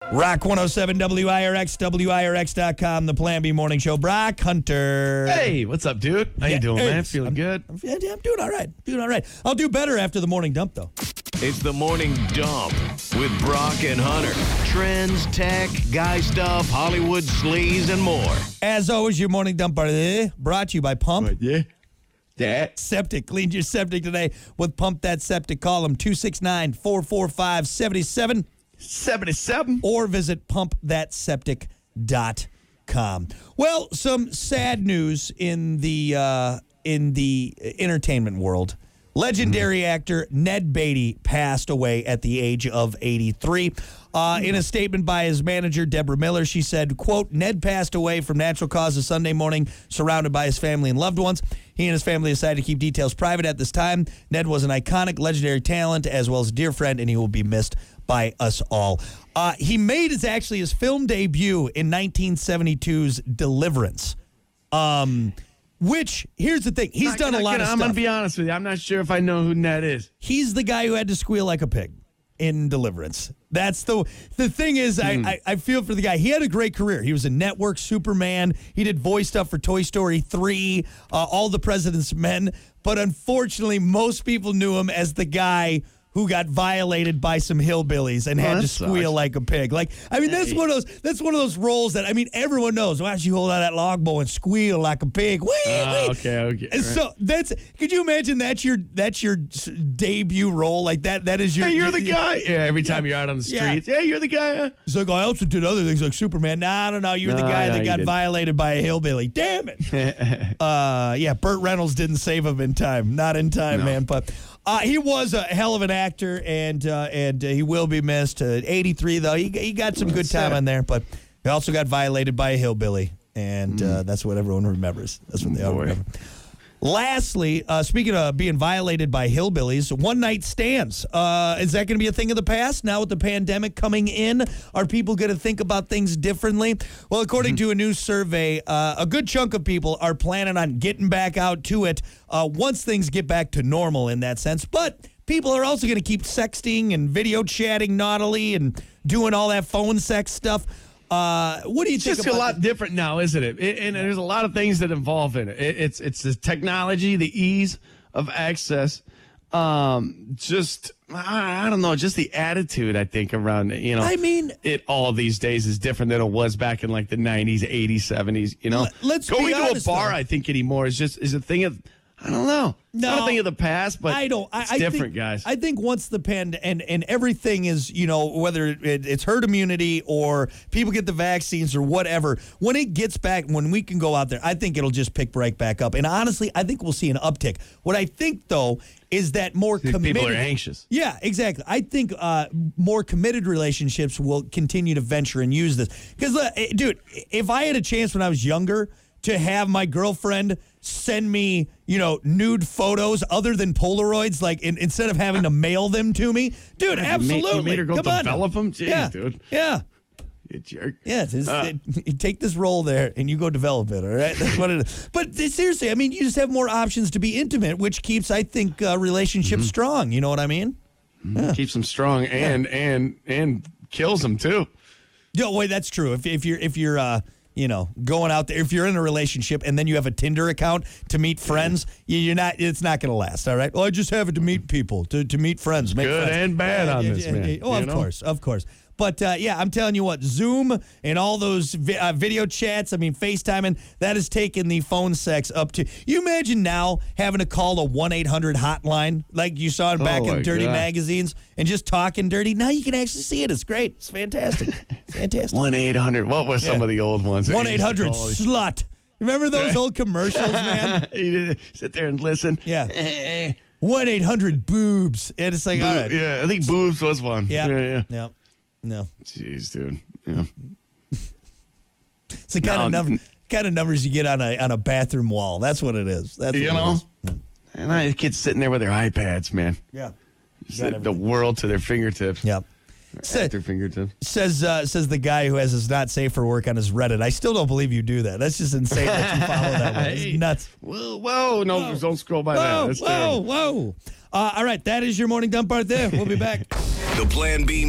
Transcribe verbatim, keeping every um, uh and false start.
Rock one oh seven W I R X, W I R X dot com, the Plan B Morning Show. Brock Hunter. Hey, what's up, dude? How Yeah, you doing, hey, man? Feeling I'm, good? I'm, yeah, I'm doing all right. Doing all right. I'll do better after the morning dump, though. It's the Morning Dump with Brock and Hunter. Trends, tech, guy stuff, Hollywood sleaze, and more. As always, your morning dump are brought to you by Pump. Yeah. That. Septic. Clean your septic today with Pump That Septic. Call them two six nine, four four five, seven seven seventy-seven. or visit pump that septic dot com. Well, some sad news in the uh, in the entertainment world. Legendary actor Ned Beatty passed away at the age of eighty-three. Uh, in a statement by his manager, Deborah Miller, she said, quote, Ned passed away from natural causes Sunday morning, surrounded by his family and loved ones. He and his family decided to keep details private at this time. Ned was an iconic, legendary talent, as well as a dear friend, and he will be missed by us all. Uh, he made his actually his film debut in nineteen seventy-two's Deliverance. Um... Which, here's the thing, he's Not done gonna- a lot of I'm stuff. I'm going to be honest with you. I'm not sure if I know who Ned is. He's the guy who had to squeal like a pig in Deliverance. That's the the thing is, Hmm. I, I I feel for the guy. He had a great career. He was a network Superman. He did voice stuff for Toy Story three, uh, All the President's Men. But unfortunately, most people knew him as the guy who got violated by some hillbillies and Oh, had that to squeal sucks. like a pig. Like, I mean, that's Hey. one of those. That's one of those roles that I mean, everyone knows. Why don't you hold out that logbow and squeal like a pig? Wee, Oh, wee. okay, okay. And right. so that's. Could you imagine that's your that's your s- debut role? Like that. That is your. Hey, you're the guy. Yeah, every time you're out on the Yeah. streets. Yeah, you're the guy. Huh? It's like, I also did other things like Superman. Nah, I don't know. You're the No, guy no, that you got didn't. violated by a hillbilly. Damn it. uh, yeah, Burt Reynolds didn't save him in time. Not in time, No. man. But uh, he was a hell of an actor, and uh, and uh, he will be missed. Uh, eighty-three, though, he, he got some good time sad. on there, but he also got violated by a hillbilly, and uh, that's what everyone remembers. That's what they all Boy. remember. Lastly, uh, speaking of being violated by hillbillies, one-night stands. Uh, is that going to be a thing of the past? Now with the pandemic coming in, are people going to think about things differently? Well, according to a new survey, uh, a good chunk of people are planning on getting back out to it uh, once things get back to normal in that sense. But people are also going to keep sexting and video chatting naughtily and doing all that phone sex stuff. Uh, what do you It's think just about a lot different now, isn't it? It- and there's a lot of things that involve in it. it it's it's the technology, the ease of access. Um, just I, I don't know, just the attitude I think around you know. I mean- it all these days is different than it was back in like the nineties, eighties, seventies. You know, Let- let's be going to honest, a bar. though. I think anymore is just is a thing of I don't know. It's not No. a thing of the past, but I don't. I, it's I different, think, guys. I think once the pand and and everything is, you know, whether it, it's herd immunity or people get the vaccines or whatever, when it gets back, when we can go out there, I think it'll just pick right back up. And honestly, I think we'll see an uptick. What I think though is that more committed People are anxious. Yeah, exactly. I think uh, more committed relationships will continue to venture and use this. Because, uh, eh, dude, if I had a chance when I was younger to have my girlfriend send me, you know, nude photos other than Polaroids, like in, instead of having to mail them to me, dude, You made- absolutely. You made her go Come on. develop them? Jeez, yeah, dude. yeah. You jerk. Yeah, just, Uh. you take this role there and you go develop it, all right? That's what it is. But th- seriously, I mean, you just have more options to be intimate, which keeps, I think, uh, relationships Mm-hmm. strong. You know what I mean? Keeps them strong and and and kills them too. No, wait, that's true. If if you're if you're uh you know going out there, if you're in a relationship and then you have a Tinder account to meet friends, you, you're not. It's not going to last. All right. Well, I just have it to meet people, to to meet friends, make Good friends. and bad on this, man, Oh, you of know? course, of course. But uh, yeah, I'm telling you what, Zoom and all those vi- uh, video chats, I mean, FaceTiming, that has taken the phone sex up to. You imagine now having to call a one eight hundred hotline like you saw it back Oh, in my dirty God. magazines and just talking dirty. Now you can actually see it. It's great. It's fantastic. Fantastic. one eight hundred. What were some Yeah. of the old ones? that one you eight used to hundred call? slut. Remember those old commercials, man? You did sit there and listen. Yeah. Eh, one eight hundred boobs. And it's like, all right. Yeah, I think boobs was one. Yeah. yeah, yeah. No. No. Jeez, dude. Yeah. It's the kind No. of number kind of numbers you get on a on a bathroom wall. That's what it is. That's You what know? it is. And I kids sitting there with their iPads, man. Yeah. Just the, the world to their fingertips. Yeah. At Sa- their fingertips. says uh, says the guy who has his not safe for work on his Reddit. I still don't believe you do that. That's just insane that you follow that one. It's Hey. nuts. Whoa, whoa, no, Whoa. don't scroll by that. Whoa, That's whoa, terrible. whoa. Uh, all right, that is your morning dump right there. We'll be back. The Plan B